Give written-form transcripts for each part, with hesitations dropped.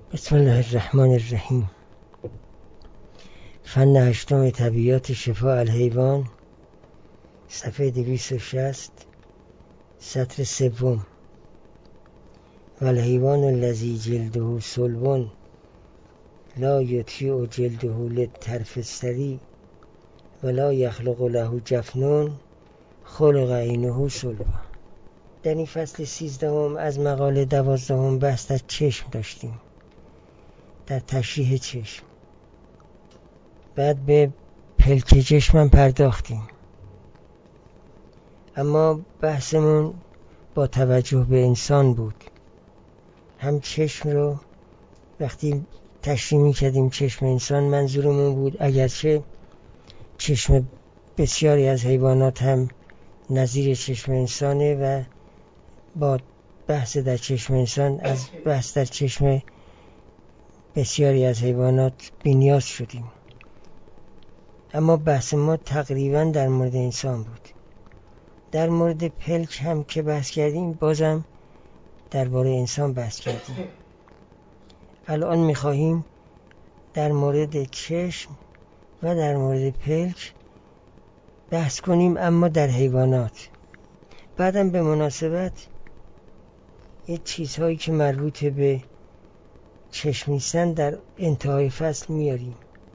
بسم الله الرحمن الرحیم. فن هشتم طبیعت شفاء الحیوان، صفحه 260، سطر سوم. و الحیوان الذی جلده صلب لا یطیع جلده للطرف السریع ولا یخلق له جفن خلق عینه صلبا. در این فصل 13 از مقاله 12 بحث در چشم داشتیم، در تشریح چشم. بعد به پلک چشم پرداختیم، اما بحثمون با توجه به انسان بود. هم چشم رو وقتی تشریح می‌کردیم چشم انسان، منظورمون بود اگرچه چشم بسیاری از حیوانات هم نظیر چشم انسانه و با بحث در چشم انسان از بحث در چشم بسیاری از حیوانات بی‌نیاز شدیم، اما بحث ما تقریبا در مورد انسان بود. در مورد پلک هم که بحث کردیم، بازم درباره انسان بحث کردیم. الان می‌خواهیم در مورد چشم و در مورد پلک بحث کنیم، اما در حیوانات. بعدم به مناسبت یه چیزهایی که مربوط به چشم نیستن در انتهای فصل میاریم.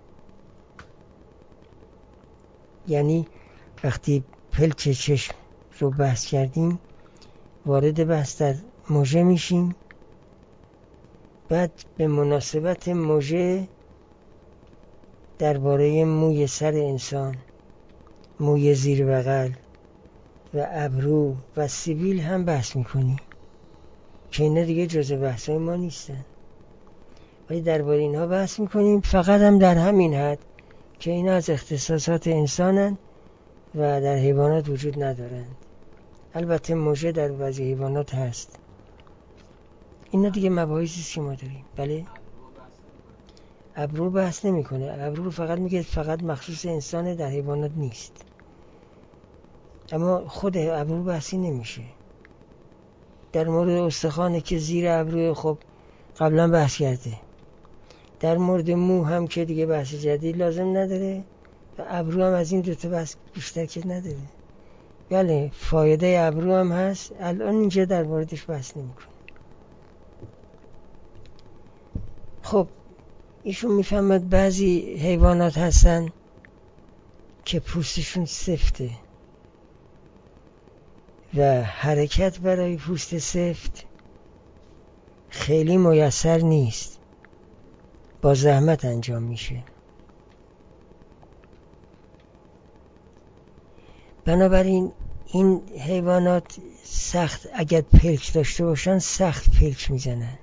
یعنی وقتی پلک چشم رو بحث کردیم، وارد بحث در مژه میشیم. بعد به مناسبت مژه درباره موی سر انسان، موی زیر بغل و ابرو و سیبیل هم بحث میکنیم که اینا دیگه جزء بحثای ما نیستن، ولی درباره اینها بحث میکنیم، فقط هم در همین حد که اینا از اختصاصات انسانن و در حیوانات وجود ندارند. البته مژه در بعضی حیوانات هست. اینا دیگه مباحثی است که ما داریم. بله، ابرو بحث نمیکنه. ابرو فقط میگه فقط مخصوص انسانه، در حیوانات نیست. اما خود ابرو بحثی نمیشه. در مورد استخوانه که زیر ابرو خب قبلا بحث کرده. در مورد مو هم که دیگه بحث جدید لازم نداره و ابرو هم از این دوتا بحث بیشتر که نداره. بله، فایده ابرو هم هست، الان اینجا در موردش بحث نمیکنه. خب ایشون میفهمد بعضی حیوانات هستن که پوستشون سفته و حرکت برای پوست سفت خیلی میسر نیست، با زحمت انجام میشه. بنابراین این حیوانات سخت اگر پلک داشته باشن سخت پلک میزنن.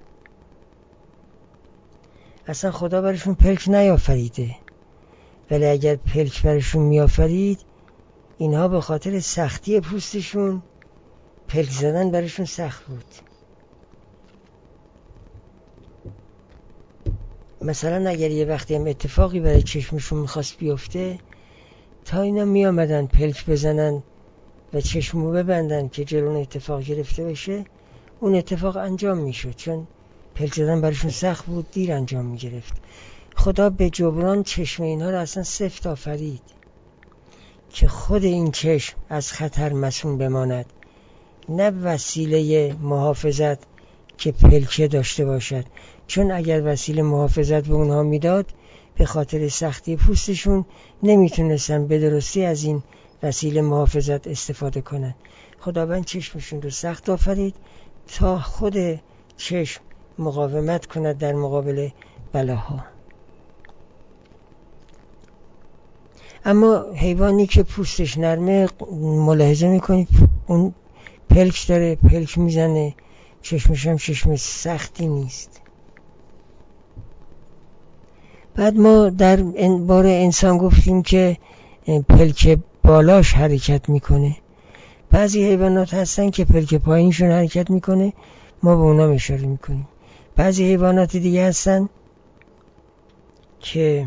اصلا خدا برشون پلک نیافریده، ولی اگر پلک برشون میآفرید، اینها به خاطر سختی پوستشون پلک زدن برشون سخت بود. مثلا اگر یه وقتی هم اتفاقی برای چشمشون میخواست بیفته، تا اینا میامدن پلک بزنن و چشمو ببندن که جلون اتفاق گرفته بشه، اون اتفاق انجام میشد، چون پلک زدن برشون سخت بود، دیر انجام میگرفت. خدا به جبران چشم اینها رو اصلا سفت آفرید که خود این چشم از خطر مصون بماند، نه وسیله محافظت که پلکه داشته باشد، چون اگر وسیله محافظت به اونها میداد، به خاطر سختی پوستشون نمیتونستن به درستی از این وسیله محافظت استفاده کنن. خداوند چشمشون رو سخت آفرید تا خود چشم مقاومت کند در مقابل بلاها. اما حیوانی که پوستش نرمه، ملاحظه میکنید اون پلک داره، پلک میزنه، چشمش هم چشم سختی نیست. بعد ما در باره انسان گفتیم که پلک بالاش حرکت میکنه. بعضی حیوانات هستن که پلک پایینشون حرکت میکنه، ما به اونا اشاره میکنیم. بعضی حیوانات دیگه هستن که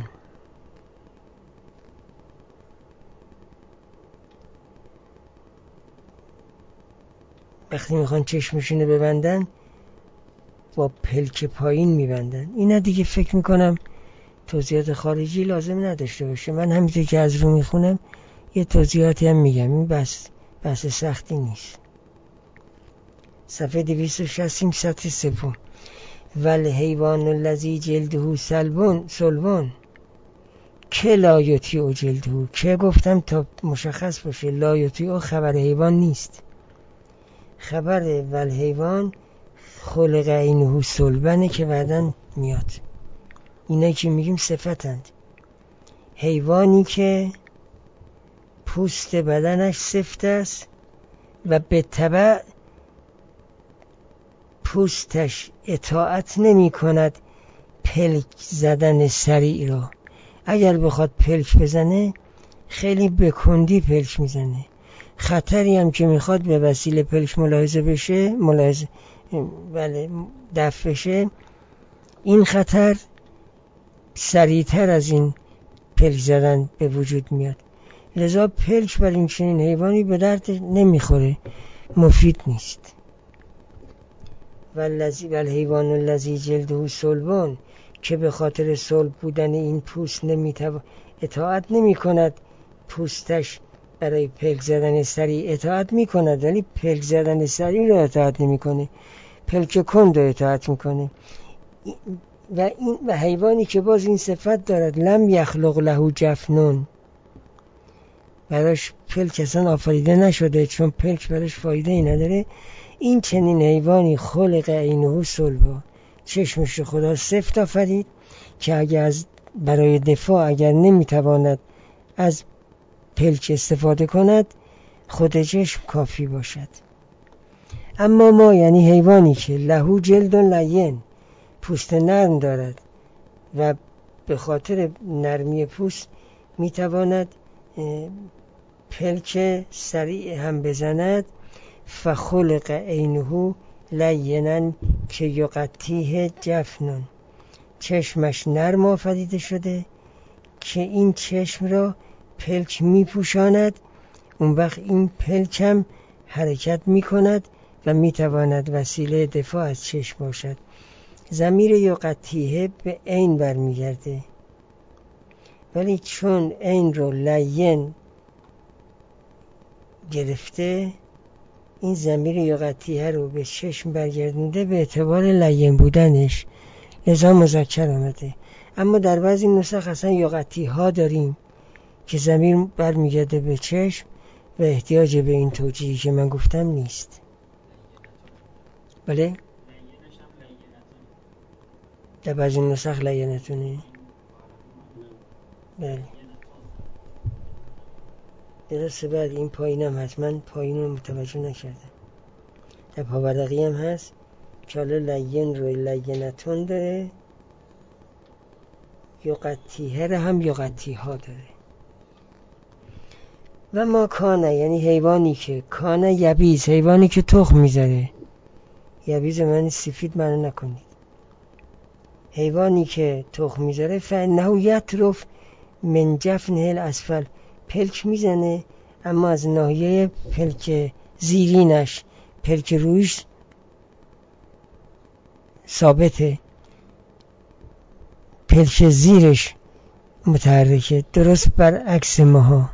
وقتی میخوان چشمشونو ببندن با پلک پایین میبندن. اینا دیگه فکر میکنم توضیحات خارجی لازم نداشته باشه. من همینطور که از رو میخونم یه توضیحاتی هم میگم. این بحث سختی نیست. صفحه 260 سطر سوم. والحیوان الذی جلده صلبون که لا یطیع جلده. که گفتم تا مشخص باشه، لا یطیع خبر حیوان نیست. خبر والحیوان خلق عینه صلبنه که بعدن میاد. اینا که میگیم صفتند. حیوانی که پوست بدنش سفت است و به تبع پوستش اطاعت نمی کند پلک زدن سریع را. اگر بخواد پلک بزنه خیلی به کندی پلک میزنه. خطری هم که میخواد به وسیله پلک دفع بشه، این خطر سریعتر از این پلک زدن به وجود میاد. لذا پلک بر این چنین حیوانی به درد نمیخوره، مفید نیست. والحیوان الذی جلده صلبون که به خاطر صلب بودن این پوست اطاعت نمی کند. پوستش برای پلک زدن سریع اطاعت می کند، ولی پلک زدن سریع رو اطاعت نمی کنه، پلک کند رو اطاعت می کنه. و حیوانی که باز این صفت دارد، لم یخلق له جفنون، براش پلک اصلا آفریده نشده، چون پلک براش فایده ای نداره. این چنین حیوانی خلق عینه صلبا، چشمش رو خدا سفت آفرید که برای دفاع اگر نمیتواند از پلک استفاده کند، خود چشم کافی باشد. اما ما یعنی حیوانی که له جلد لین، پوست نرم دارد و به خاطر نرمی پوست میتواند پلک سریع هم بزند. فخلق عینه لینا که یقطیه جفنون، چشمش نرم آفریده شده که این چشم را پلک میپوشاند. اون وقت این پلک هم حرکت میکند و میتواند وسیله دفاع از چشم باشد. ضمیر یقطیه به عین برمیگرده، ولی چون عین رو لین گرفته، این ضمیر یقطیه رو به چشم برگردونده به اعتبار لین بودنش، لذا مذکر آمده. اما در بعضی نسخ اصلا یقطیه ها داریم که ضمیر برمیگرده به چشم و احتیاج به این توجیهی که من گفتم نیست. بله؟ در بعضی نسخ لینتونه. بله درسته. بعد این پایین هم هست، من پایین رو متوجه نکردم. در پاورقی هم هست که حالا لین روی لینتون داره، یقطیه رو هم یقطیه ها داره. و ما کانه یعنی حیوانی که کانه یبیز، حیوانی که تخم میذاره. یبیز من سفید منو نکنید. حیوانی که تخم میذاره فانه یطرف من جفنه الاسفل، پلک میزنه اما از ناحیه پلک زیرینش، پلک رویش ثابته، پلک زیرش متحرکه، درست برعکس ماها.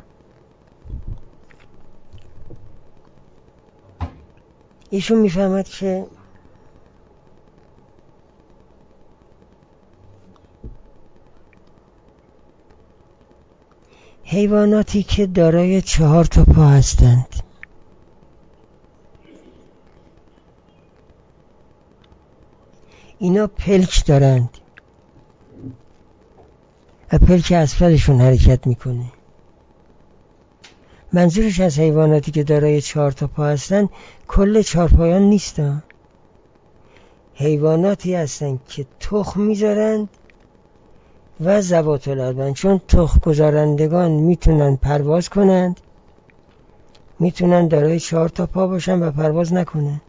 ایشون میفهمد که حیواناتی که دارای 4 پا هستند اینا پلک دارند و پلک اسفلشون حرکت میکنه. منظورش از حیواناتی که دارای 4 پا هستند کل 4 پایان نیستن. حیواناتی هستند که تخم میذارند و ذوات الاربعین، چون تخم گذارندگان میتونن پرواز کنند، میتونن دارای 4 پا باشن و پرواز نکنن.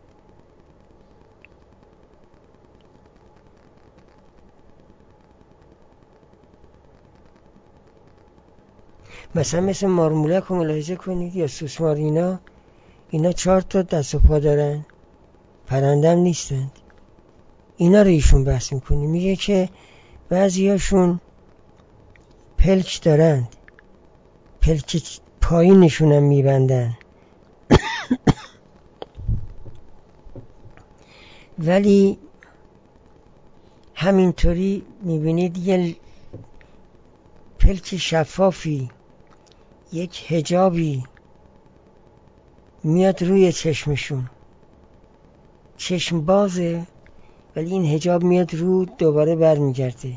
مثلا مثل مارمولک رو ملاحظه کنید یا سوسمار، اینا 4 دست و پا دارن، پرنده هم نیستند. اینا رو ایشون بحث میکنه. میگه که بعضیاشون پلک دارند، پلک پایینشون هم میبندن ولی همینطوری میبینید یه پلک شفافی، یک حجابی میاد روی چشمشون، چشم بازه ولی این حجاب میاد رو دوباره برمیگرده.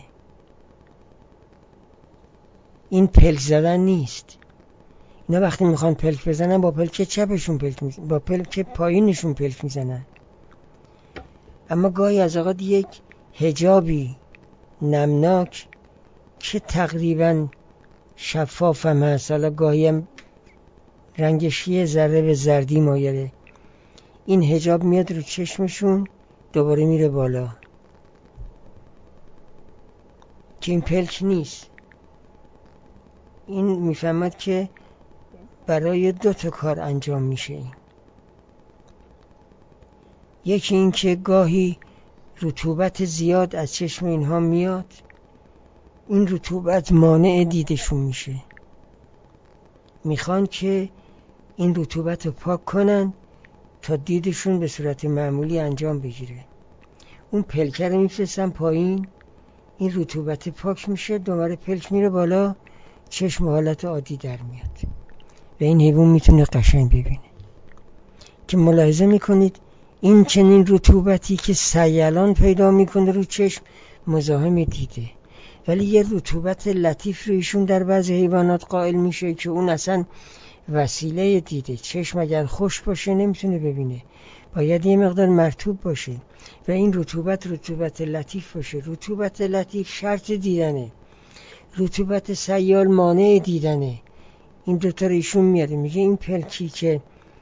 این پلک زدن نیست. اینا وقتی میخوان پلک بزنن با پلک چپشون پلک میزنن، با پلک پایینشون پلک میزنن. اما گاهی از اوقات یک حجابی نمناک که تقریبا شفاف هم هست، حالا گاهی هم رنگش یه ذره به زردی مایله، این حجاب میاد رو چشمشون دوباره میره بالا که این پلک نیست. این میفهمد که برای 2 تا کار انجام میشه. این یکی این که گاهی رطوبت زیاد از چشم اینها میاد، این رطوبت مانع دیدشون میشه، میخوان که این رطوبت رو پاک کنن تا دیدشون به صورت معمولی انجام بگیره. اون پلکه رو میفرستن پایین، این رطوبت پاک میشه، دوباره پلک میره بالا، چشم حالت عادی در میاد و این حیوان میتونه قشنگ ببینه. که ملاحظه میکنید این چنین رطوبتی که سیلان پیدا میکنه رو چشم مزاحم دیده، ولی یه رطوبت لطیف رو ایشون در بعض حیوانات قائل میشه که اون اصلا وسیله دیده. چشم اگر خشک باشه نمیتونه ببینه، باید یه مقدار مرطوب باشه و این رطوبت لطیف باشه. رطوبت لطیف شرط دیدنه، رطوبت سیال مانع دیدنه. این دوتا رو ایشون میاره. میگه این پلکی که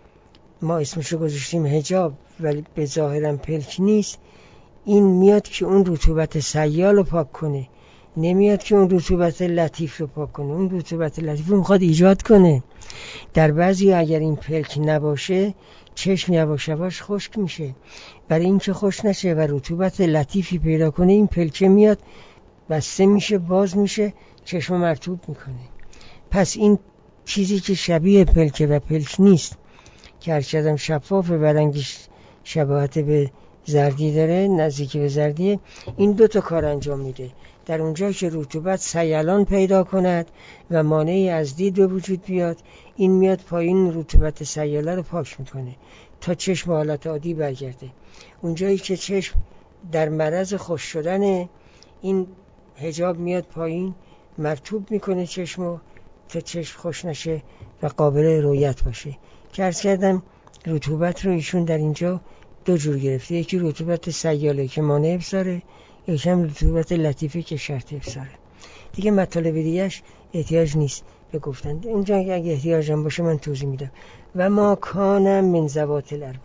ما اسمشو گذاشتیم حجاب ولی به ظاهرم پلک نیست، این میاد که اون رطوبت سیال رو پاک کنه، نمیاد که اون رطوبت لطیف رو پاک کنه. اون رطوبت لطیف رو میخواد ایجاد کنه. در بعضی اگر این پلک نباشه چشم یواش یواش خشک میشه. برای اینکه خشک نشه و رطوبت لطیفی پیدا کنه، این پلکه میاد بسته میشه، باز میشه، چشم مرطوب میکنه. پس این چیزی که شبیه پلکه و پلک نیست، که هرچقدر شفافه و رنگش شباهت به زردی داره، نزدیک به زردیه، این 2 تا کار انجام میده. در اونجا که رطوبت سیلان پیدا کند و مانعی از دید به وجود بیاد، این میاد پایین رطوبت سیاله رو پاک میکنه تا چشم حالت عادی برگرده. اونجایی که چشم در معرض خشک شدن، این حجاب میاد پایین مرطوب میکنه چشمو تا چشم خشک نشه و قابل رؤیت باشه. که عرض کردم رطوبت رو ایشون در اینجا 2 جور گرفته، یکی رطوبت سیاله که مانع افساره، یکی هم رطوبت لطیفه که شرط افساره. دیگه مطالب دیگه‌اش احتیاج نیست به گفتن، اونجا اگه احتیاج هم باشه من توضیح میدم. و ما کان من ذوات الاربع،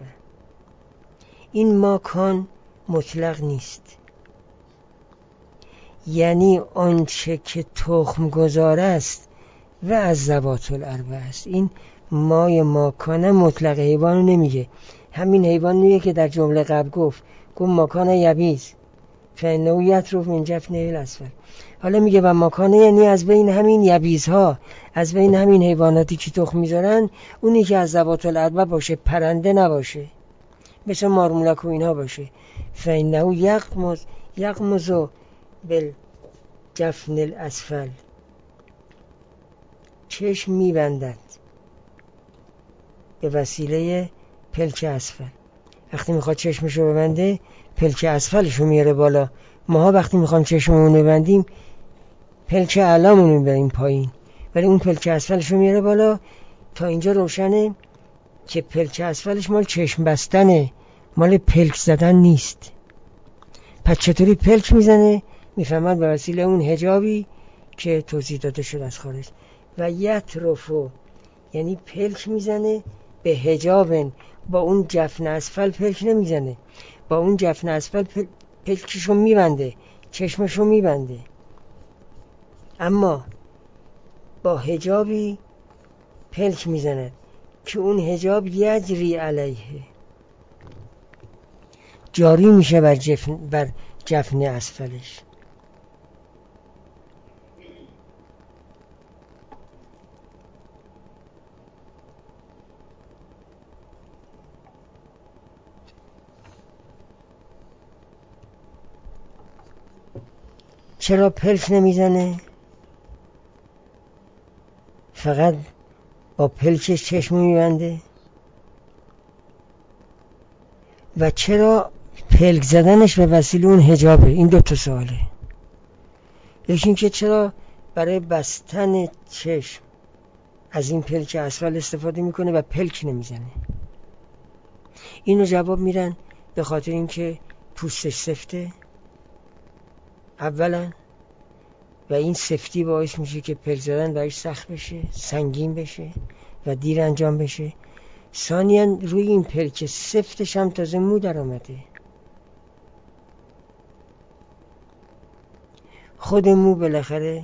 این ما کان مطلق نیست، یعنی آنچه که تخم گذار است و از ذوات الاربع است. این مای ماکانه مطلق حیوانو نمیگه، همین حیوانیه که در جمله قبل گفت ماکانه یبیز فانه یطرف من جفنه الاسفل. حالا میگه و ماکانه یعنی از بین همین یبیزها، از بین همین حیواناتی که تخم میذارن، اونی که از ذوات الاربع باشه، پرنده نباشه، مثل مارمولک و اینها باشه. فانه یغمز بالجفن الاسفل، چشم میبندد به وسیله پلک اسفل. وقتی میخواد چشمشو ببنده پلک اسفلشو میاره بالا. ماها وقتی میخوام چشممون ببندیم پلک اعلامون میبریم پایین، ولی اون پلک اسفلشو میاره بالا. تا اینجا روشنه که پلک اسفلش مال چشم بستنه، مال پلک زدن نیست. پس چطوری پلک میزنه؟ میفهمد به وسیله اون حجابی که توضیح داده شد از خارج. و یطرفو یعنی پلک میزنه به حجابن، با اون جفن اسفل پلک نمیزنه، با اون جفن اسفل پلکشو میبنده، چشمشو میبنده، اما با حجابی پلک میزنه که اون حجاب یجری علیه، جاری میشه بر جفن اسفلش. چرا پلک نمیزنه؟ فقط با پلکش چشم میبنده؟ و چرا پلک زدنش به وسیله اون حجابه؟ این دو تا سواله. یکی این که چرا برای بستن چشم از این پلک اسفل استفاده میکنه و پلک نمیزنه؟ اینو جواب میدن به خاطر اینکه پوستش سفته اولا، و این سفتی باعث میشه که پلک زدن برایش سخت بشه، سنگین بشه و دیر انجام بشه. ثانیاً روی این پلک سفتش هم تازه مو در آمده. خود مو بالاخره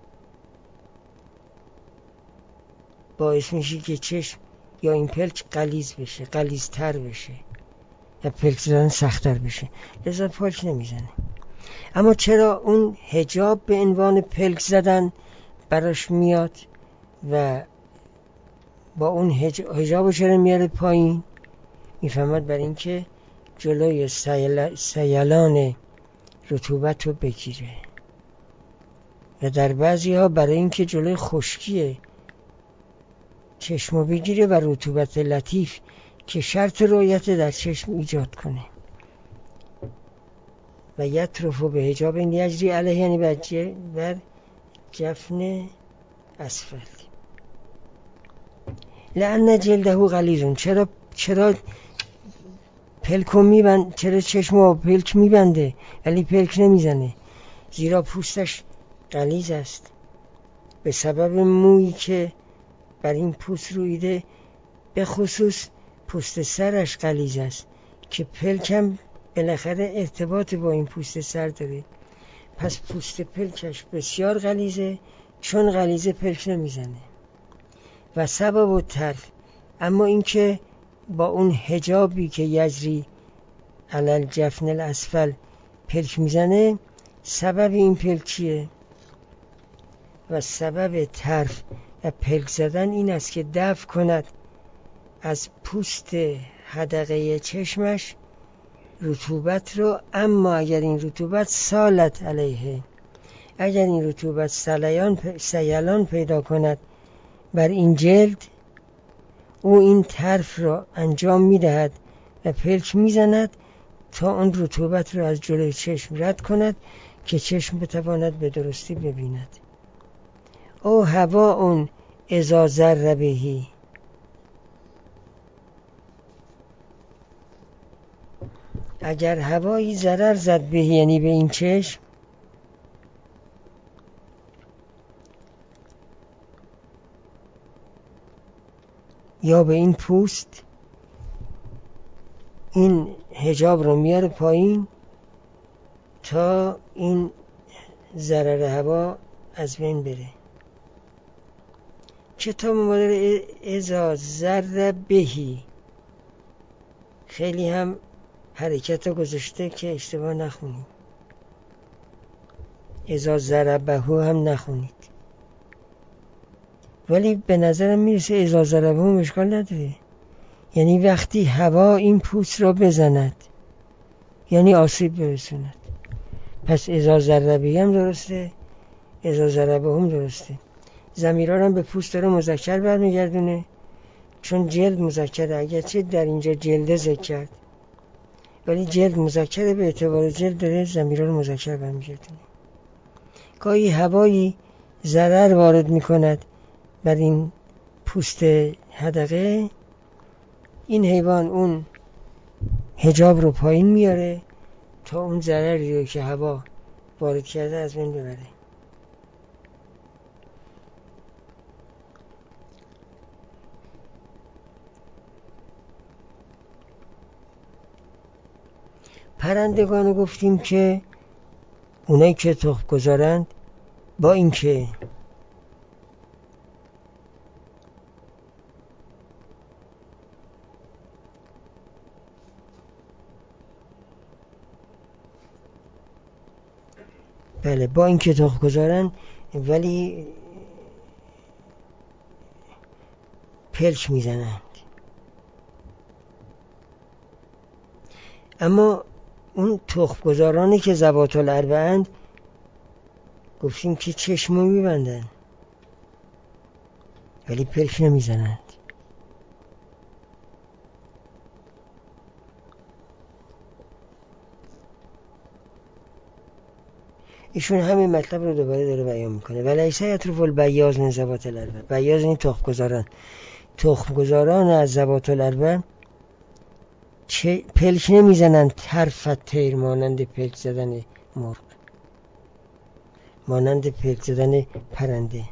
باعث میشه که چشم یا این پلک غلیظ بشه، غلیظ‌تر بشه و پلک زدن سخت‌تر بشه، لذا پلک نمیزنه. اما چرا اون حجاب به عنوان پلک زدن براش میاد و با اون حجاب چرا میاره پایین؟ میفهمد برای اینکه جلوی سیلان رطوبت رو بگیره و در بعضی ها برای اینکه جلوی خشکی چشم رو بگیره و رطوبت لطیف که شرط رؤیت در چشم ایجاد کنه. و یطرفو به حجاب یجری علیه، یعنی بر جفن اسفل. لأن جلده غلیظ، چرا پلکو میبند، چرا چشمو پلک میبنده ولی پلک نمیزنه؟ زیرا پوستش غلیظ است به سبب مویی که بر این پوست رویده، به خصوص پوست سرش غلیظ است که پلک هم بالاخره ارتباط با این پوست سر داره. پس پوست پلکش بسیار غلیظه، چون غلیظه پلک نمیزنه. و سبب و طرف، اما اینکه با اون حجابی که یجری علل جفن الاسفل پلک میزنه، سبب این پلک چیه؟ و سبب طرف و پلک زدن این است که دفع کند از پوست حدقه چشمش رطوبت رو. اما اگر این رطوبت سالت علیه، اگر این رطوبت سیلان پیدا کند بر این جلد، او این طرف را انجام میدهد و پلک میزند تا اون رطوبت را از جلوی چشم رد کند که چشم بتواند به درستی ببیند. او هوا اون اذا ذر بهی، اگر هوایی ضرر زد بهی، یعنی به این چشم، یا به این پوست، این حجاب رو میاره پایین تا این ضرر هوا از بین بره. کتاب مادر اذا ذر بهی خیلی هم حرکت گذاشته که اشتباه نخونید، اذا ضربهو هم نخونید، ولی به نظرم میرسه اذا ضربهو مشکل نداره، یعنی وقتی هوا این پوست را بزند، یعنی آسیب برسوند. پس اذا ضربهی هم درسته، اذا ضربهو هم درسته. ضمیرها هم به پوست داره مذکر برمیگردونه، چون جلد مذکره، اگرچه در اینجا جلده ذکر کرد ولی جلد مذکره، به اعتبار جلد داره ضمیرها رو مذکر برمیگردونه. گاهی هوایی ضرر وارد میکند بر این پوست حدقه، این حیوان اون حجاب رو پایین میاره تا اون ضرری رو که هوا وارد کرده از بین ببره. پرندگان گفتیم که اونایی که تخم گذارند، با اینکه بله با اینکه تخم گذارن ولی پلک میزنند. اما اون تخم گذارانی که ذوات الاربع اند گفتیم که چشمو میبندن ولی پلک نمیزنند. ایشون همین مطلب رو دوباره داره بیان میکنه. ولیس یطرف البیاض من ذوات الاربع. بیاض این تخم گذاران، تخم گذاران از ذوات الاربع پلک نمیزنند طرفت طیر، مانند پلک زدن مرغ، مانند پلک زدن پرنده.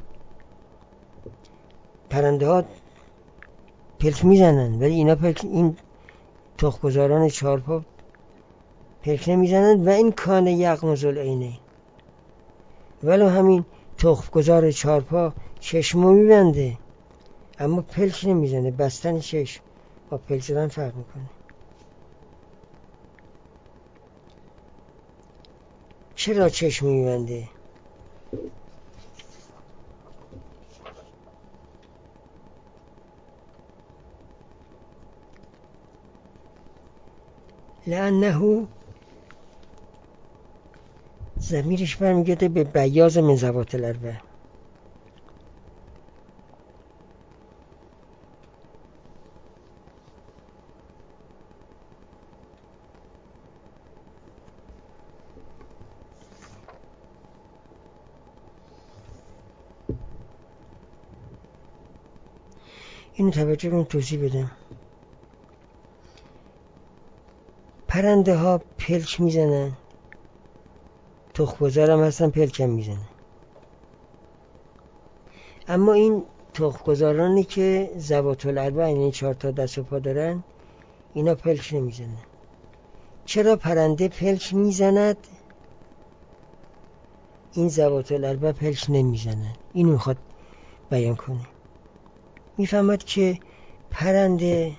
پرنده ها پلک میزنند ولی اینا این تخم گذاران چارپا پلک نمیزنند. و این کان یغمض العینین، ولو همین تخم گذار چارپا چشمو میبنده اما پلک نمیزنه. بستن چشم با پلک زدن فرق میکنه. چرا چشم میبنده؟ لأنه ضمیرش برمیگرده به بیاض من ذوات الاربع. اینو توجه کنید توضیح بدم. پرنده ها پلک میزنن، تخم گذار هم هستن پلک هم میزنن. اما این تخم گذارانی که ذوات الاربع یعنی 4 تا دست و پا دارن اینا پلک نمیزنن. چرا پرنده پلک میزند این ذوات الاربع پلک نمیزنن؟ اینو میخواد بیان کنه. میفهمد که پرنده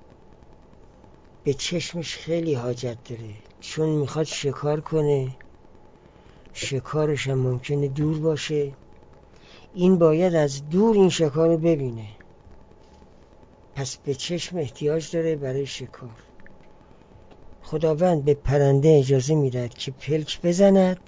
به چشمش خیلی حاجت داره، چون میخواد شکار کنه، شکارش هم ممکنه دور باشه، این باید از دور این شکار رو ببینه، پس به چشم احتیاج داره برای شکار. خداوند به پرنده اجازه میدهد که پلک بزند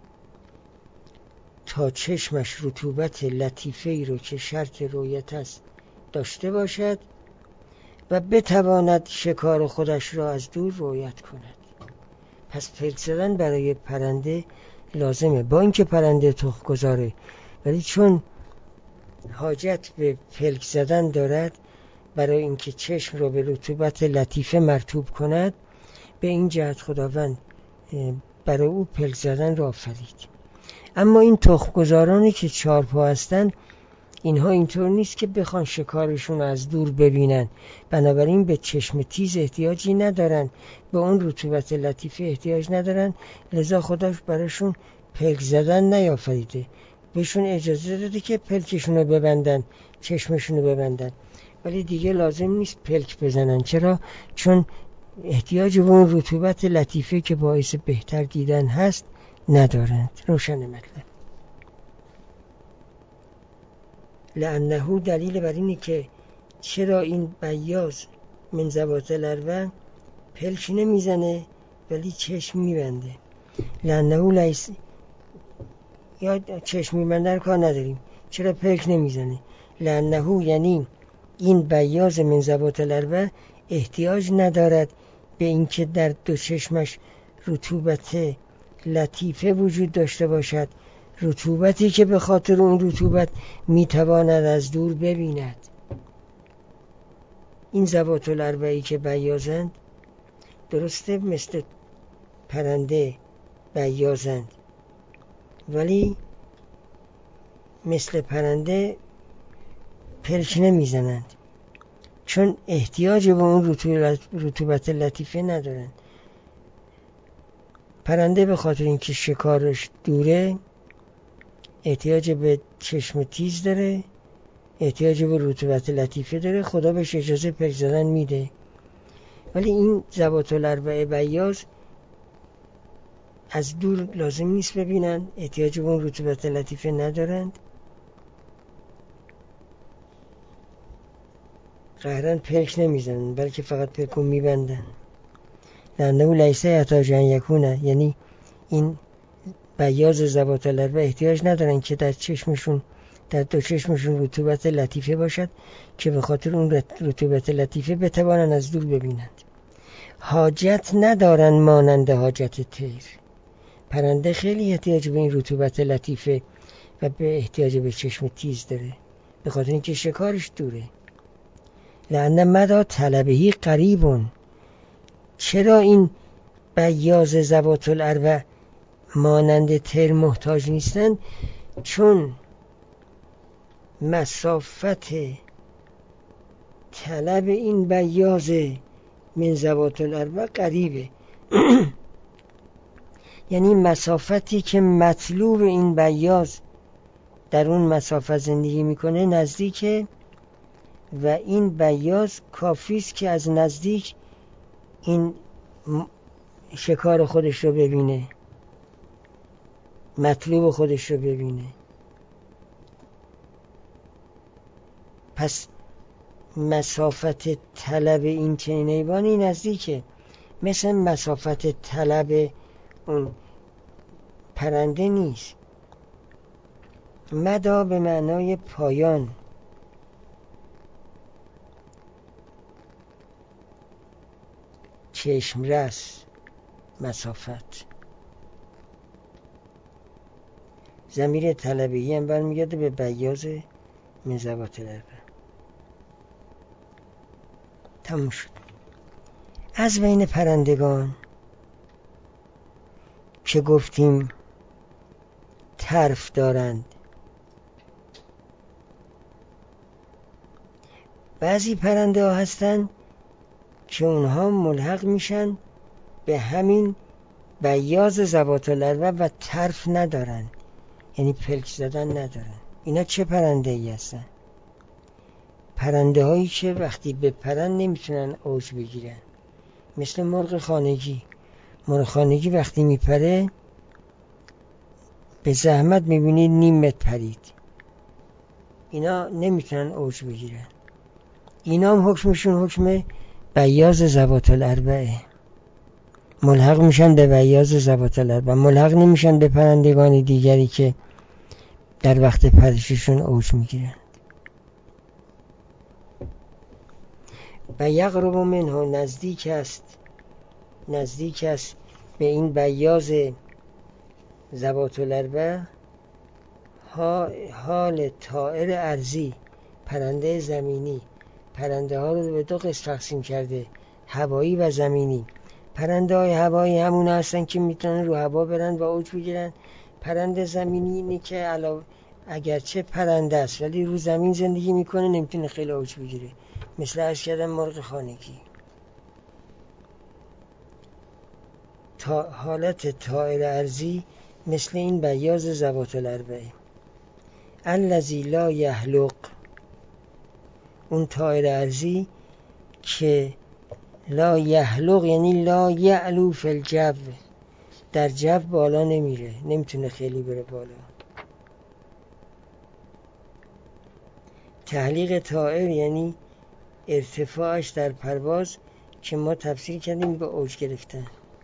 تا چشمش رطوبت لطیفه‌ای رو که شرط رؤیت است داشته باشد و بتواند شکار خودش را از دور رؤیت کند. پس پلک زدن برای پرنده لازمه، با اینکه پرنده تخم گذاره ولی چون حاجت به پلک زدن دارد برای اینکه چشم را به رطوبت لطیفه مرطوب کند، به این جهت خداوند برای او پلک زدن را آفرید. اما این تخم گذارانی که 4 پا هستن اینها اینطور نیست که بخوان شکارشون از دور ببینن، بنابراین به چشم تیز احتیاجی ندارن، به اون رطوبت لطیفه احتیاج ندارن، لذا خداش براشون پلک زدن نیافریده، بهشون اجازه داده که پلکشون رو ببندن، چشمشون رو ببندن، ولی دیگه لازم نیست پلک بزنن. چرا؟ چون احتیاج به اون رطوبت لطیفه که باعث بهتر دیدن هست ندارند. روشن مطلب. لأنه دلیل بر اینه که چرا این بیاض من ذوات الاربع پلک نمیزنه ولی چشم میبنده. لأنه لیس، یا چشم میبنده رو کار نداریم، چرا پلک نمیزنه؟ لأنه یعنی این بیاض من ذوات الاربع احتیاج ندارد به اینکه در دو چشمش رطوبت لطیفه وجود داشته باشد، رطوبتی که به خاطر اون رطوبت میتواند از دور ببیند. این ذوات الاربعی که بیاضند درسته مثل پرنده بیاضند ولی مثل پرنده پلک نمیزنند چون احتیاج به اون رطوبت لطیفه ندارند. پرنده به خاطر اینکه شکارش دوره احتیاج به چشم تیز داره، احتیاج به رطوبت لطیفه داره، خدا بهش اجازه پلک زدن میده. ولی این ذوات الاربع بیاض از دور لازم نیست ببینن، احتیاج به اون رطوبت لطیفه ندارند. قهرن پلک نمیزنن بلکه فقط پلکو میبندن. لانه لیسه یحتاج ان یکونه، یعنی این بیاض ذوات الاربع احتیاج ندارن که در چشمشون، در دو چشمشون رطوبت لطیفه باشد که به خاطر اون رطوبت لطیفه بتوانن از دور ببینند. حاجت ندارن مانند حاجت طیر. پرنده خیلی احتیاج به این رطوبت لطیفه و به احتیاج به چشم تیز داره، به خاطر اینکه شکارش دوره. لأن مدى طلبهی قریبون. چرا این بیاض ذوات الاربع مانند طیر محتاج نیستن؟ چون مسافت طلب این بیاض من ذوات الاربع قریبه. یعنی مسافتی که مطلوب این بیاض در اون مسافت زندگی میکنه نزدیکه و این بیاض کافیست که از نزدیک این شکار خودش رو ببینه، مطلوب خودش رو ببینه. پس مسافت طلب این چنین حیوانی نزدیکه، مثل مسافت طلب اون پرنده نیست. مدا به معنای پایان. چشم رس، مسافت. ضمیر طلبی هم برمیگرده به بیاض من ذوات الاربع. تموم شد. از بین پرندگان که گفتیم طرف دارند، بعضی پرنده ها هستن که اونها ملحق میشن به همین بیاض ذوات الاربع و طرف ندارن، یعنی پلک زدن ندارن. اینا چه پرنده ای هستن؟ پرنده هایی که وقتی بپرن نمیتونن اوج بگیرن، مثل مرغ خانگی. مرغ خانگی وقتی میپره به زحمت میبینید نیم متر پرید. اینا نمیتونن اوج بگیرن. اینا هم حکمشون حکم بیاض ذوات الاربعه، ملحق میشن به بیاض ذوات الاربع، ملحق نمیشن به پرندگان دیگری که در وقت پرششون اوج میگیرن. و یقرب منه، نزدیک است به این بیاض ذوات الاربع حال طائر ارضی، پرنده زمینی. پرنده ها رو به دو قسم تقسیم کرده، هوایی و زمینی. پرنده های هوایی همون هستن که میتونن رو هوا برن و اوج بگیرن. پرنده زمینی اینه که اگرچه پرنده است ولی رو زمین زندگی میکنه، نمیتونه خیلی اوج بگیره، مثل عرض کردم مرغ خانگی. حالت طائر ارضی مثل این بیاض ذوات الاربع. الذی لا یحلق، اون طائر ارضی که لا یحلق یعنی لا یعلو فی الجو، در جو بالا نمیره، نمیتونه خیلی بره بالا. تحلیق طائر یعنی ارتفاعش در پرواز که ما تفسیر کردیم به اوج گرفتن.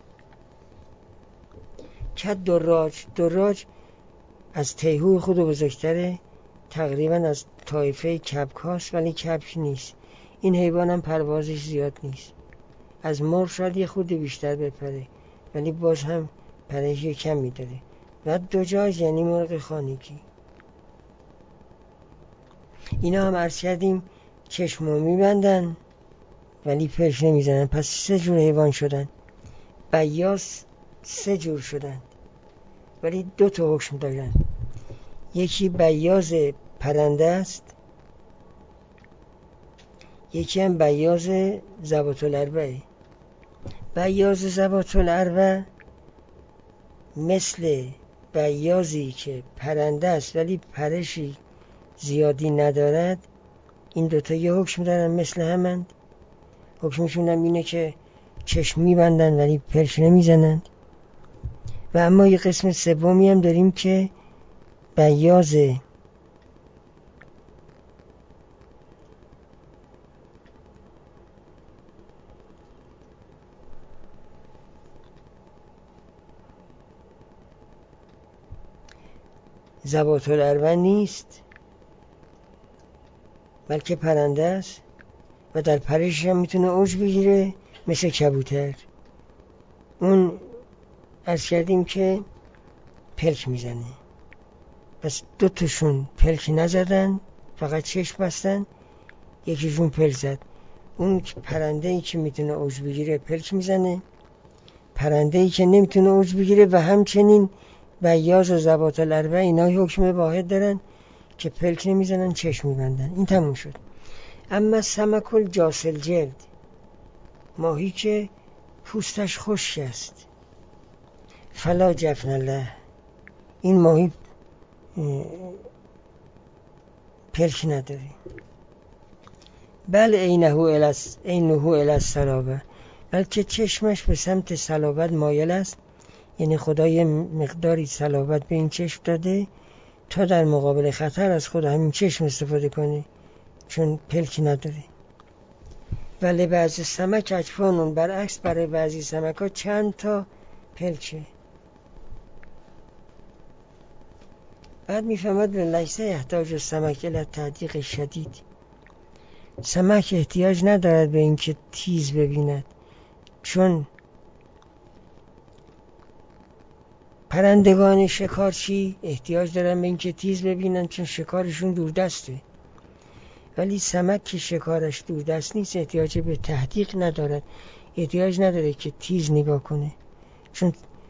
کد دراج از تیهوی خود بزرگتره، تقریبا از طایفه کبک هاست ولی کبک نیست. این حیوان هم پروازش زیاد نیست، از مرغ شاید یه خود بیشتر بپره ولی باز هم پرش کمی داره. و دجاج یعنی مرغ خانگی. اینا هم عرض کردیم چشمو میبندن ولی پلک نمیزنن. پس 3 جور حیوان شدن. بیاض 3 جور شدن ولی 2 تا حکم دارن. یکی بیاض پرنده است، یکی هم بیاض ذوات الاربع. بیاض ذوات الاربع مثل بیاضی که پرنده است ولی پرشی زیادی ندارد، این دوتا یه حکم دارن، مثل همند. حکمشون هم اینه که چشم میبندن ولی پلک نمیزنند. و اما یه قسم سومی هم داریم که بیاض ذوات الاربع نیست بلکه پرنده است و در پرشش هم میتونه اوج بگیره مثل کبوتر. اون عرض کردیم که پلک میزنه، پس دو تاشون پلک نزدن، فقط چشم بستن، یکیشون پلک زد. اون پرنده ای که میتونه اوج بگیره پلک میزنه، پرنده ای که نمیتونه اوج بگیره و همچنین بیاض و ذوات الاربع اینا حکم واحد دارن که پلک نمیزنن، چشم میبندن. این تموم شد. اما سمک الجاث الجلد، ماهی که پوستش خشک است، فلا جفن له، این ماهی پلک نداره. بل عینه الی الصلابه، بلکه چشمش به سمت صلابت مایل است، یعنی خدای مقداری صلابت به این چشم داده تا در مقابل خطر از خود همین چشم استفاده کنه، چون پلک نداره. ولی بعضی سمک اجفانون، برعکس برای بعضی سمک ها چند تا پلکه. بعد میفهمد لیس یحتاج السمک الی التحدیق شدید، سمک احتیاج ندارد به اینکه تیز ببیند، چون پرندگان شکارچی احتیاج دارن به اینکه تیز ببینن چون شکارشون دوردسته، ولی سمک که شکارش دوردست نیست احتیاج به تحدیق ندارد، احتیاج نداره که تیز نگاه کنه، چون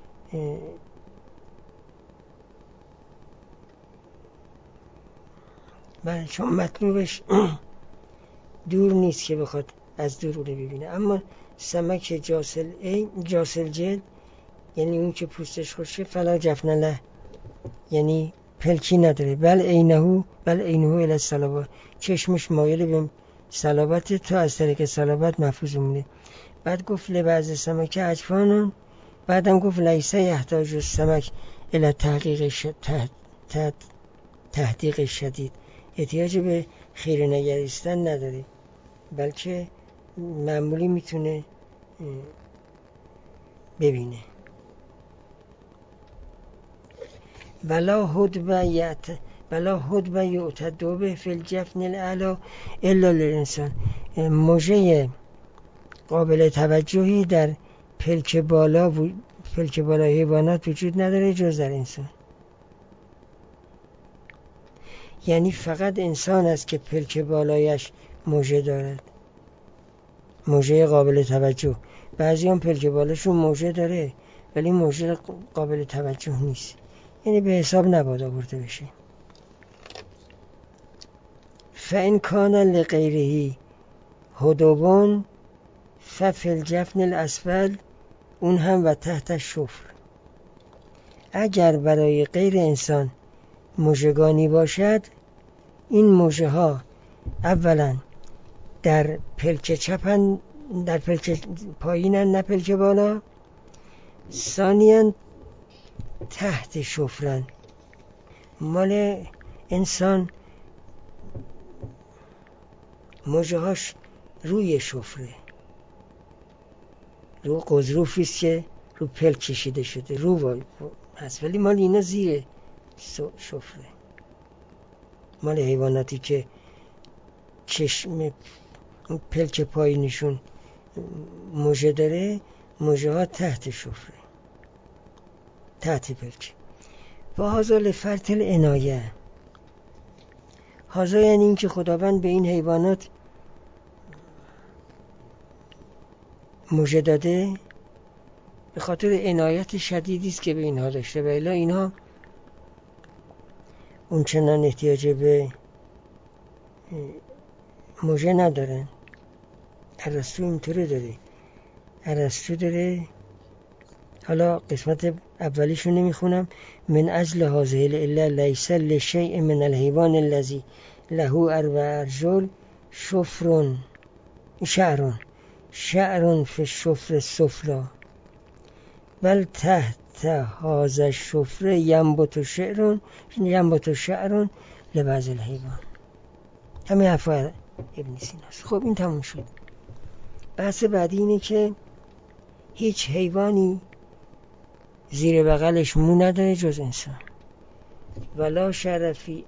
چون مطلوبش دور نیست که بخواد از دور رو ببینه. اما سمک جاث الجلد، یعنی اون که پوستش خشکه، فلا جفن له، یعنی پلکی نداره. بل عینه الی الصلابه، چشمش مایل به صلابت تا از طریق صلابت محفوظ مونه. بعد گفت لبعض سمک اجفانون، بعدم گفت لیس یحتاج السمک الی تحدیق شدید، احتیاج به خیره نگریستن نداره، بلکه معمولی میتونه ببینه. ولا هدب یعتد به فی الجفن الاعلی الا للانسان، موجه قابل توجهی در پلک بالای حیوانات وجود نداره جز در انسان. یعنی فقط انسان است که پلک بالایش موجه دارد، موجه قابل توجه. بعضی هم پلک بالاشون موجه داره ولی موجه قابل توجه نیست، یعنی به حساب نباید آورده بشه. فإن کان لغیره هدوبون ففی الجفن الاسفل، اون هم و تحت شفر، اگر برای غیر انسان موجگانی باشد، این موجه ها اولا در پلک چپن، در پلک پایینن نه پلک بالا، ثانیاً تحت شفرن. مال انسان موجه هاش روی شفره، رو قضروفیست که رو پلک کشیده شده، رو هست، ولی مال اینا زیر شفره. مال حیواناتی که چشم پلک پایینشون موجه داره، موجه ها تحت شفره، تحت پلک. و هذا لفرط العنایه، هذا یعنی این که خداوند به این حیوانات موجه داده به خاطر عنایت شدیدی است که به اینها داشته، و الا اینها اون چنان احتیاج به موجه ندارن. ارسطو اینطوری داره، ارسطو داره، حالا قسمت اولیشو نمیخونم، من اجل هذه العله لیس لشیء من الحیوان الذی له اربع ارجل شعر فی الشفر السفلی بل تحت هذا الشفره ینبت شعر لبعض الحیوان. همین حرفا ابن سیناست. خب این تموم شد. بحث بعدی اینه که هیچ حیوانی زیر بغلش مو نداره جز انسان. ولا شر فی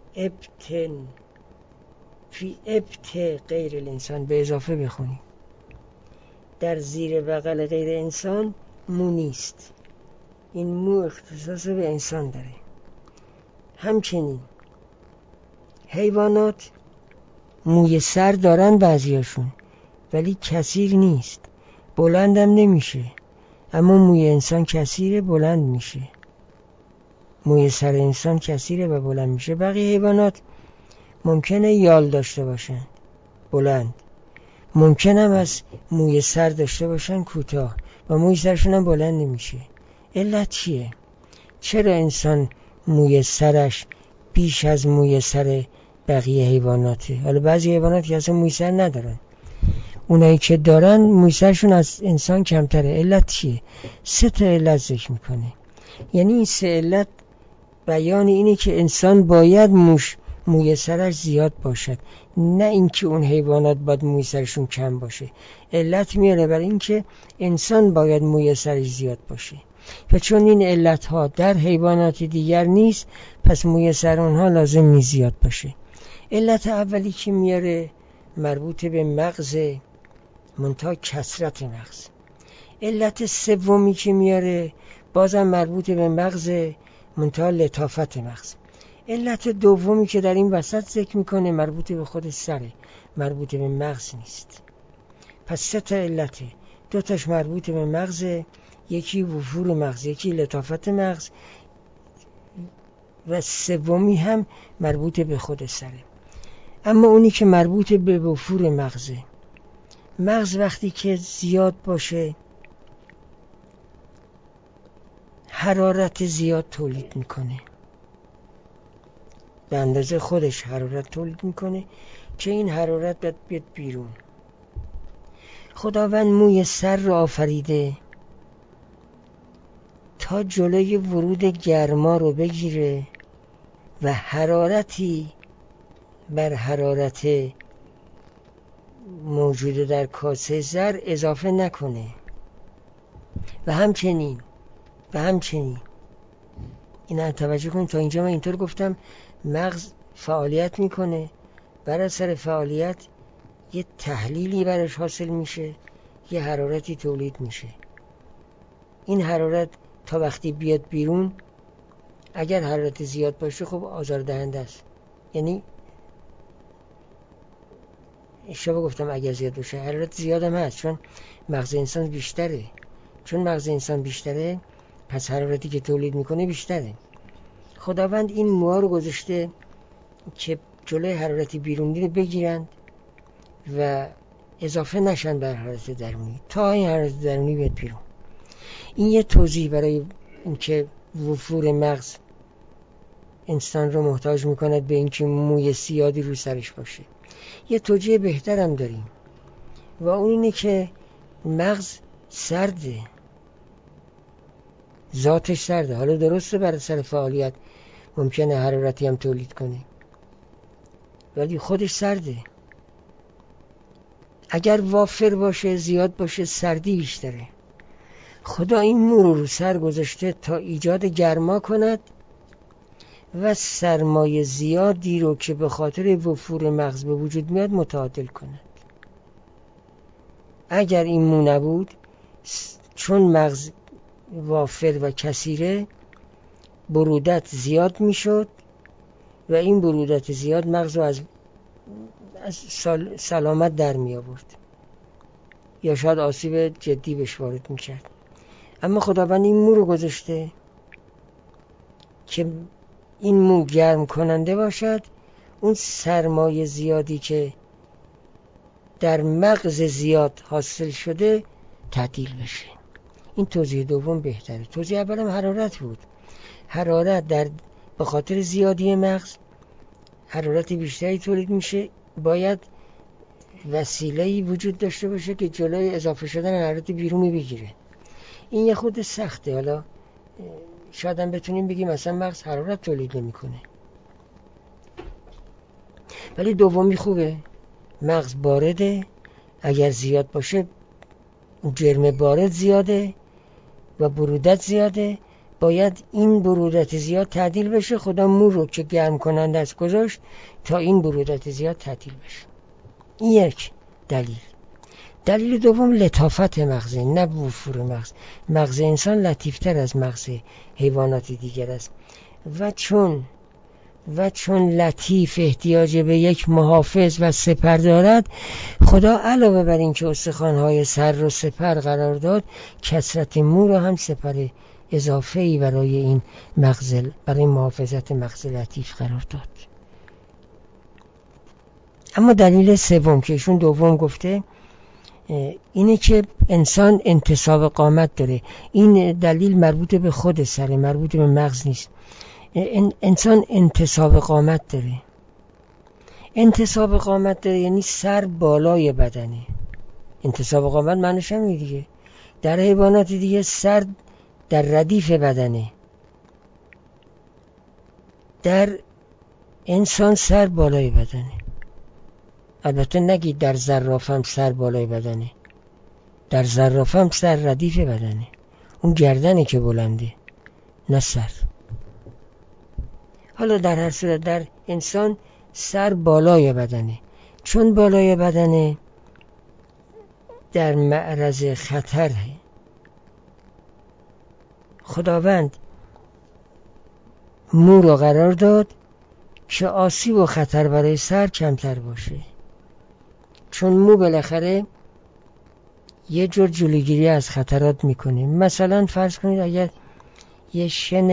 ابط غیر الانسان، به اضافه بخونیم در زیر بغل غیر انسان مو نیست. این مو اختصاص به انسان داره. همچنین حیوانات موی سر دارن بعضیاشون، ولی کثیر نیست، بلندم نمیشه. اما موی انسان کثیره، بلند میشه. موی سر انسان کثیره و بلند میشه. بقیه حیوانات ممکنه یال داشته باشن بلند، ممکنه هم از موی سر داشته باشن کوتاه و موی سرشون هم بلند نمیشه. علت چیه؟ چرا انسان موی سرش بیش از موی سر بقیه حیواناته؟ حالا بعضی حیوانات که اصلا موی سر ندارن، اونایی که دارن موی سرشون از انسان کمتره. علت چیه؟ 3 تا علت ذکر میکنه. یعنی این 3 علت بیان اینه که انسان باید موی سرش زیاد باشد، نه اینکه اون حیوانات باید موی سرشون کم باشه. علت میاره برای اینکه انسان باید موی سرش زیاد باشه و چون این علت ها در حیوانات دیگر نیست، پس موی سر اونها لازم نیست زیاد باشه. علت اولی که میاره مربوط به مغز، منتها کثرت مغز. علت سومی که میاره بازم مربوط به مغز، منتها لطافت مغز. علت دومی که در این وسط ذکر میکنه مربوط به خود سره، مربوط به مغز نیست. پس 3 تا علته، 2 تاش مربوط به مغز، یکی وفور مغز، یکی لطافت مغز و سومی هم مربوط به خود سره. اما اونی که مربوط به وفور مغزه، مغز وقتی که زیاد باشه حرارت زیاد تولید میکنه، به اندازه خودش حرارت تولید میکنه که این حرارت باید بیاد بیرون. خداوند موی سر رو آفریده تا جلوی ورود گرما رو بگیره و حرارتی بر حرارت موجوده در کاسه زر اضافه نکنه. و همچنین اینا توجه کنید. تا اینجا من اینطور گفتم مغز فعالیت میکنه، بر اثر فعالیت یه تحلیلی براش حاصل میشه، یه حرارتی تولید میشه. این حرارت تا وقتی بیاد بیرون، اگر حرارت زیاد باشه خب آزاردهنده است. یعنی اشتباه گفتم اگر زیاد باشه، حرارت زیاد هم هست چون مغز انسان بیشتره. چون مغز انسان بیشتره پس حرارتی که تولید میکنه بیشتره. خداوند این موها رو گذاشته که جلوی حرارتی بیرونی رو بگیرند و اضافه نشن بر حرارت درونی تا این حرارت درونی بیاد بیرون. این یه توضیح برای اینکه وفور مغز انسان رو محتاج میکند به اینکه موی زیادی رو سرش باشه. یه توجیه بهتر هم داریم و اون اینه که مغز سرده، ذاتش سرده. حالا درسته بر اثر فعالیت ممکنه حرارتی هم تولید کنه، ولی خودش سرده. اگر وافر باشه، زیاد باشه، سردی بیشتره. خدا این مو رو سر گذاشته تا ایجاد گرما کند و سرمایه زیادی رو که به خاطر وفور مغز به وجود میاد متعادل کند. اگر این مو نبود، چون مغز وافر و کثیره، برودت زیاد میشد و این برودت زیاد مغز رو از سلامت در می آورد یا شاید آسیب جدی بهش وارد میکرد. اما خداوند این مو رو گذاشته که این مو گرم کننده باشد، اون سرمایه زیادی که در مغز زیاد حاصل شده تعدیل بشه. این توضیح دوم بهتره. توضیح اولم حرارت بود. حرارت به خاطر زیادی مغز حرارت بیشتری تولید میشه، باید وسیله‌ای وجود داشته باشه که جلوی اضافه شدن حرارت بیرونی بگیره. این یه خود سخته. حالا شاید هم بتونیم بگیم مثلا مغز حرارت تولید نمیکنه، ولی دومی خوبه. مغز بارده، اگر زیاد باشه جرم بارد زیاده و برودت زیاده، باید این برودت زیاد تعدیل بشه. خدا مو رو که گرم کننده است گذاشت تا این برودت زیاد تعدیل بشه. این یک دلیل. دلیل دوم لطافت مغزه، نه وفور مغز. مغز انسان لطیفتر از مغز حیوانات دیگر است و چون لطیف احتیاج به یک محافظ و سپر دارد، خدا علاوه بر این که استخوان‌های سر رو سپر قرار داد، کثرت مو رو هم سپر اضافه‌ای برای این مغز، برای محافظت مغز لطیف قرار داد. اما دلیل سوم که ایشون دوم گفته اینه که انسان انتصاب قامت داره. این دلیل مربوط به خود سره، مربوط به مغز نیست. انسان انتصاب قامت داره. انتصاب قامت داره یعنی سر بالای بدنه. انتصاب قامت معنیش همینه دیگه. در حیوانات دیگه سر در ردیف بدنه، در انسان سر بالای بدنه. البته نگید در زراف هم سر بالای بدنه، در زراف هم سر ردیف بدنه، اون گردنه که بلنده نه سر. حالا در هر صورت در انسان سر بالای بدنه. چون بالای بدنه در معرض خطره. خداوند مو رو قرار داد که آسیب و خطر برای سر کمتر باشه، چون مو بالاخره یه جور جلوگیری از خطرات میکنه. مثلا فرض کنید اگر یه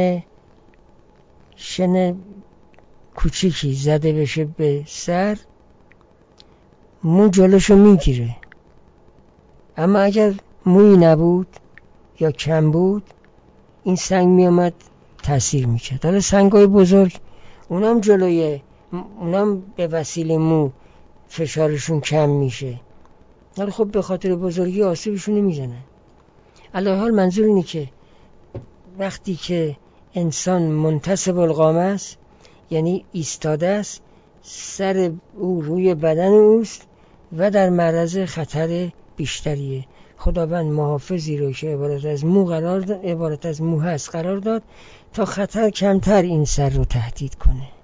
شن کوچیکی زده بشه به سر، مو جلوشو میگیره. اما اگر موی نبود یا کم بود، این سنگ میامد تأثیر میکرد. حالا سنگای بزرگ اونم جلوی، اونم به وسیله مو فشارشون کم میشه، ولی خب به خاطر بزرگی آسیبشون نمیزنن. علاوه حال منظور اینه که وقتی که انسان منتصب القامه است، یعنی ایستاده است، سر او روی بدن اوست و در معرض خطر بیشتریه. خداوند محافظی رو که عبارت از مو هست قرار داد تا خطر کمتر این سر رو تهدید کنه. نمیدونم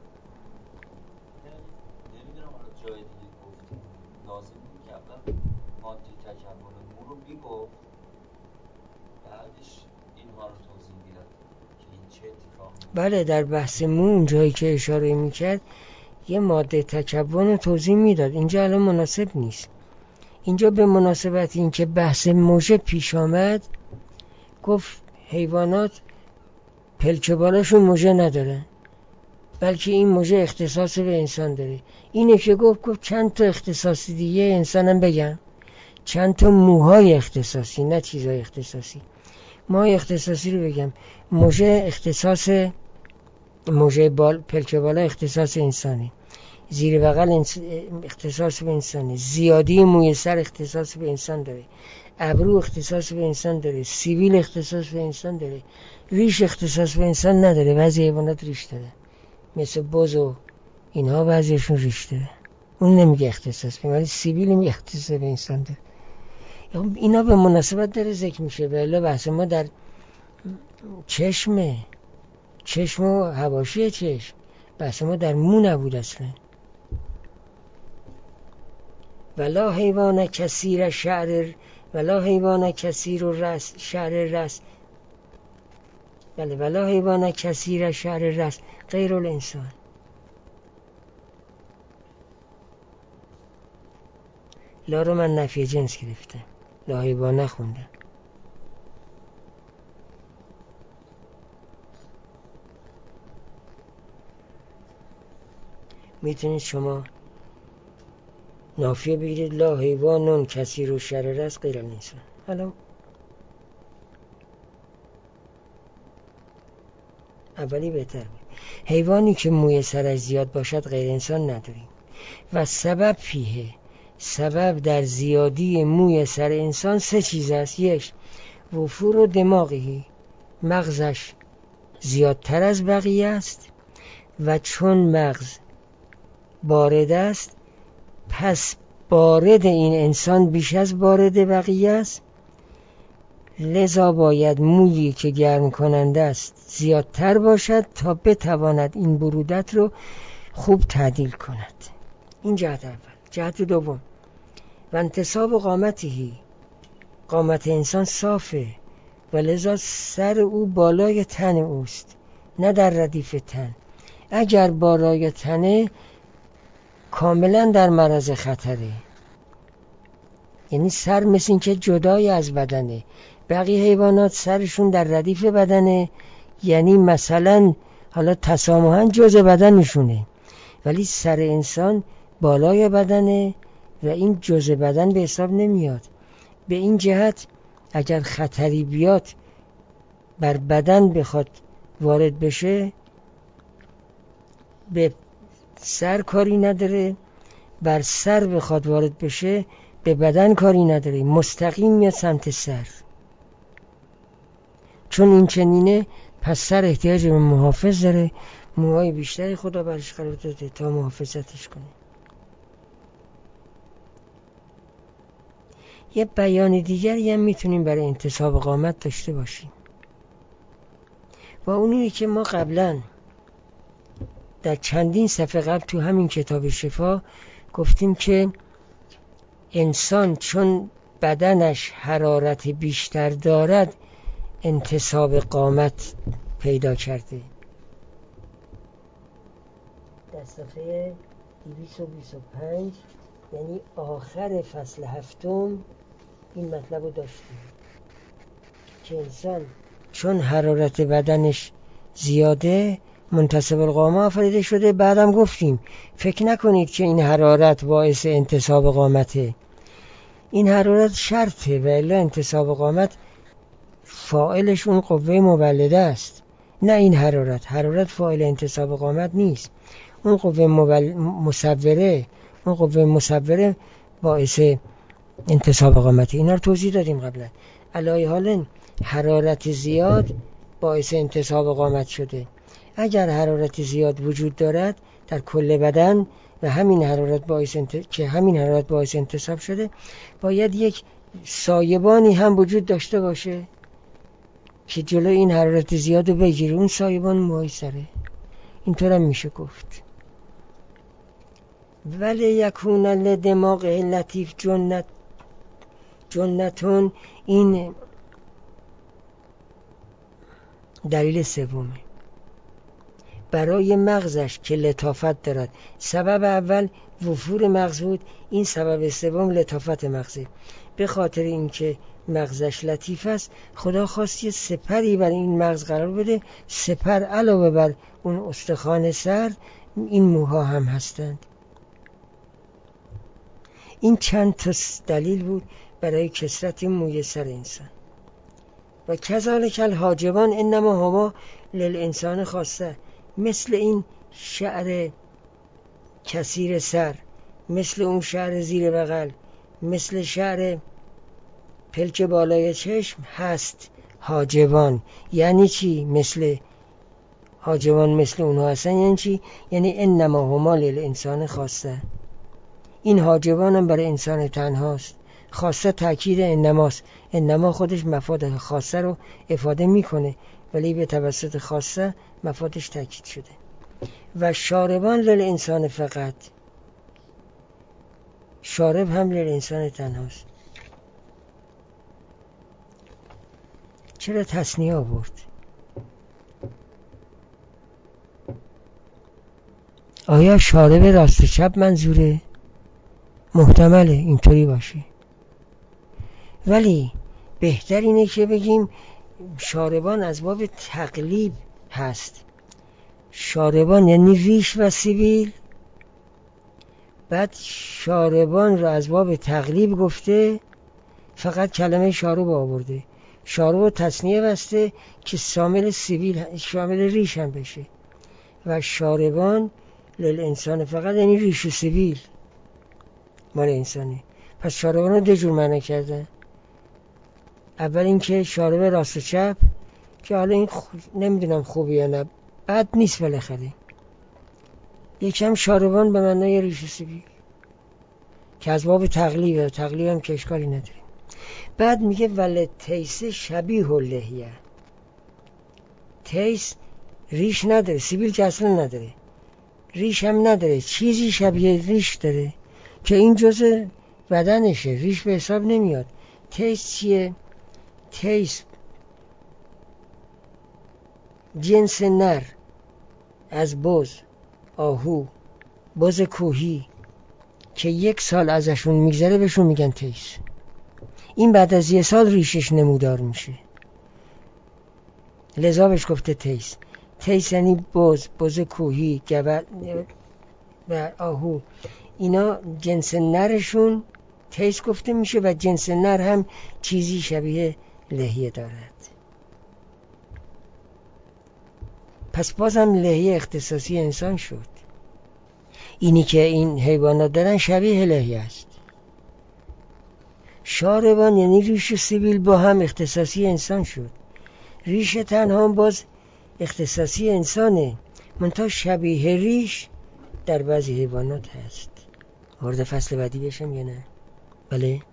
حالا جای دیگه گفتیم لازم بود که اول ماده تکون مو رو میگفت، بعدش اینها رو توضیح میداد که این چه اتفاقی. بله، در بحث مو اون جایی که اشاره میکرد یه ماده تکون رو توضیح میداد. اینجا الان مناسب نیست. اینجا به مناسبت این که بحث موجه پیش آمد گفت حیوانات پلک بالاشون موجه ندارن، بلکه این موجه اختصاص به انسان داره. اینه که گفت چند تا اختصاصی دیگه انسانم بگم، چند تا موهای اختصاصی، نه چیزای اختصاصی. موهای اختصاصی رو بگم. موجه اختصاص، موجه پلک بالا اختصاص انسانه، زیر بغل اختصاص به انسانه، زیادی موی سر اختصاص به انسان داره، ابرو اختصاص به انسان داره، سیبیل اختصاص به انسان داره، ریش اختصاص به انسان نداره. بعضی حیوانات ریش داره، مثل بز و اینها بعضیشون ریش داره، اون نمیگه اختصاص به، ولی سیبیل میگه اختصاص به انسان داره. اینا به مناسبت داره ذکر میشه. ولی بحث ما در چشم و حواشی چشم، بحث ما در مو نبود اصلا. ولا حیوان کثیر شعر، ولا حیوان کثیر رأس شعر رأس، بله، ولا حیوان کثیر شعر رأس غیر الانسان. لا رو من نفی جنس گرفتم، لا حیوان نخوندم. میتونید شما نافیه بگیرید لا حیوانون کثیر و شر رأس غیر الانسان. حالا اولی بهتر بود. حیوانی که موی سرش زیاد باشد غیر انسان نداریم. و سبب فیه، سبب در زیادی موی سر انسان سه چیز است. یک، وفور و دماغی، مغزش زیادتر از بقیه است و چون مغز بارد است پس بارد این انسان بیش از بارد بقیه است، لذا باید مویی که گرم کننده است زیادتر باشد تا بتواند این برودت رو خوب تعدیل کند. این جهت اول. جهت دوم، و انتصاب قامتی، قامت انسان صافه و لذا سر او بالای تن اوست نه در ردیف تن. اگر بالای تنه کاملا در معرض خطره، یعنی سر مثل این که جدای از بدنه. بقیه حیوانات سرشون در ردیف بدنه، یعنی مثلا حالا تسامحاً جزء بدنشونه، ولی سر انسان بالای بدنه و این جزء بدن به حساب نمیاد. به این جهت اگر خطری بیاد بر بدن بخواد وارد بشه به سر کاری نداره، بر سر بخواد وارد بشه به بدن کاری نداره، مستقیم میاد سمت سر. چون این چنینه پس سر احتیاج به محافظ داره، موهای بیشتری خدا برش قرار داده تا محافظتش کنه. یه بیان دیگری هم میتونیم برای انتصاب قامت داشته باشیم و اونیه که ما قبلا در چندین صفحه قبل تو همین کتاب شفا گفتیم که انسان چون بدنش حرارت بیشتر دارد انتصاب قامت پیدا کرده. در صفحه 225 یعنی آخر فصل 7 این مطلب رو داشتیم که انسان چون حرارت بدنش زیاده منتصب القامه آفریده شده. بعدم گفتیم فکر نکنید که این حرارت باعث انتصاب قامته، این حرارت شرطه و الا انتصاب قامت فاعلش اون قوه مولده است، نه این حرارت فاعل انتصاب قامت نیست. اون قوه مصوره باعث انتصاب قامته. اینا رو توضیح دادیم قبلا. علای حال حرارت زیاد باعث انتصاب قامت شده. اگر حرارت زیاد وجود دارد در کل بدن و همین حرارت باعث انتصاب شده، باید یک سایبانی هم وجود داشته باشه که جلوی این حرارت زیاد رو بگیره. اون سایبان موهای سره. اینطور هم میشه گفت. ولی یکون لدماغ لطیف جنتون. این دلیل سومه. برای مغزش که لطافت دارد. سبب اول وفور مغز بود، این سبب سوم لطافت مغزه. به خاطر اینکه مغزش لطیف است خدا خواست یه سپری برای این مغز قرار بده. سپر علاوه بر اون استخوان سر این موها هم هستند. این چند تا دلیل بود برای کثرت موی سر انسان. و کذالک الحاجبان انما هما للانسان خاصه. مثل این شعر کثیر سر، مثل اون شعر زیر بغل، مثل شعر پلک بالای چشم هست حاجبان. یعنی چی مثل حاجبان مثل اونها هستن؟ یعنی چی؟ یعنی انما هما للانسان خاصه. این حاجبان هم برای انسان تنهاست. خاصه تأکید انماست. انما خودش مفاد خاصه رو افاده میکنه ولی به توسط خاصه مفادش تأکید شده. و شاربان للانسان فقط. شارب هم للانسان تنهاست. چرا تثنیه آورد؟ آیا شارب راست و چپ منظوره؟ محتمله اینطوری باشه، ولی بهتر اینه که بگیم شاربان از باب تقلیب هست. شاربان یعنی ریش و سیبیل، بعد شاربان رو از باب تقلیب گفته، فقط کلمه شارب آورده. شارب تثنیه بسته که شامل ریش هم بشه. و شاربان للانسان فقط یعنی ریش و سیبیل مال انسانه. پس شاربان رو دو جور معنی کردن. اول اینکه شارب راست و چپ، که حالا این نمیدونم خوبه یا نه، بد نیست بالاخره. یکم شاربان به معنای ریش سیبیل که از باب تقلیبه، تقلیب هم که اشکالی نداره. بعد میگه ول تیس شبیه اللحیه. تیس ریش نداره، سیبیل که اصلا نداره، ریش هم نداره، چیزی شبیه ریش داره که این جزء بدنشه، ریش به حساب نمیاد. تیس چیه؟ تیس جنس نر از بز، آهو، بز کوهی که 1 سال ازشون میگذره بهشون میگن تیس. این بعد از 1 سال ریشش نمودار میشه، لذا بهش گفته تیس. تیس یعنی بز کوهی، گبر و آهو، اینا جنس نرشون تیس گفته میشه و جنس نر هم چیزی شبیه لحیه دارد. پس بازم لحیه اختصاصی انسان شد. اینی که این حیوانات دارن شبیه لحیه است. شاربان یعنی ریش و سیبیل با هم اختصاصی انسان شد. ریش تنها باز اختصاصی انسانه، منتها شبیه ریش در بعضی حیوانات هست. وارد فصل بعدی بشم یا نه؟ بله؟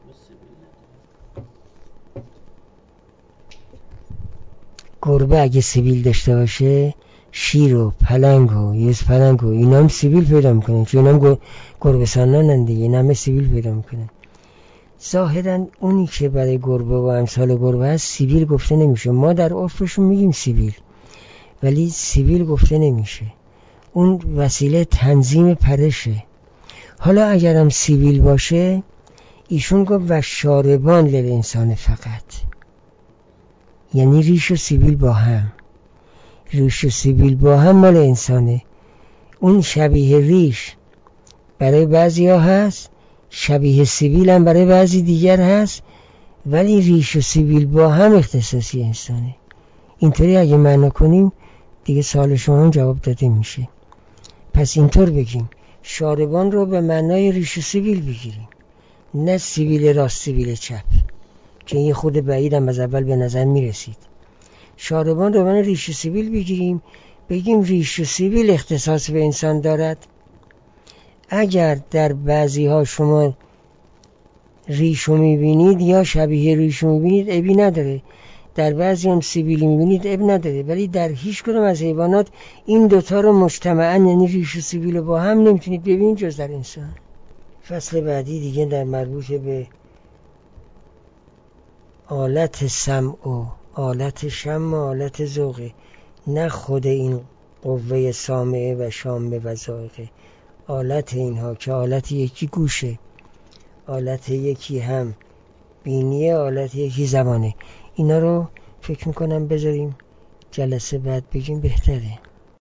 گربه اگه سیبیل داشته باشه، شیر و پلنگ و یوز پلنگ و اینا هم سیبیل پیدا میکنن، چون اینا هم گربه سانان دیگه، اینا همه سیبیل پیدا میکنن. ظاهرا اونی که برای گربه و امثال گربه هست سیبیل گفته نمیشه. ما در عرفشون میگیم سیبیل، ولی سیبیل گفته نمیشه. اون وسیله تنظیم پرشه. حالا اگرم سیبیل باشه، ایشون گفت و شاربان للانسان فقط، یعنی ریش و سیبیل با هم. ریش و سیبیل با هم مال انسانه. اون شبیه ریش برای بعضی ها هست، شبیه سیبیل هم برای بعضی دیگر هست، ولی ریش و سیبیل با هم اختصاصی انسانه. اینطوری اگه معنا کنیم دیگه سوال شما هم جواب داده میشه. پس اینطور بگیم شاربان رو به معنای ریش و سیبیل بگیریم، نه سیبیل راست سیبیل چپ که یه خود بعیدم از اول به نظر میرسید. شاربان رو به معنای ریش و سیبیل بگیریم، بگیم ریش و سیبیل اختصاص به انسان دارد. اگر در بعضی ها شما ریشو میبینید یا شبیه ریشو میبینید عیبی نداره، در بعضی هم سیبیلی میبینید عیب نداره، ولی در هیچ کدوم از حیوانات این دوتا رو مجتمعاً یعنی ریش و سیبیل رو با هم نمیتونید ببینید جز در انسان. فصل بعدی دیگه در مربوط به آلت سمع و آلت شم و آلت ذوقه، نه خود این قوه سامعه و شامه و ذائقه. آلت اینها که آلت یکی گوشه، آلت یکی هم بینیه، آلت یکی زبانه. اینا رو فکر میکنم بذاریم جلسه بعد بگیم بهتره.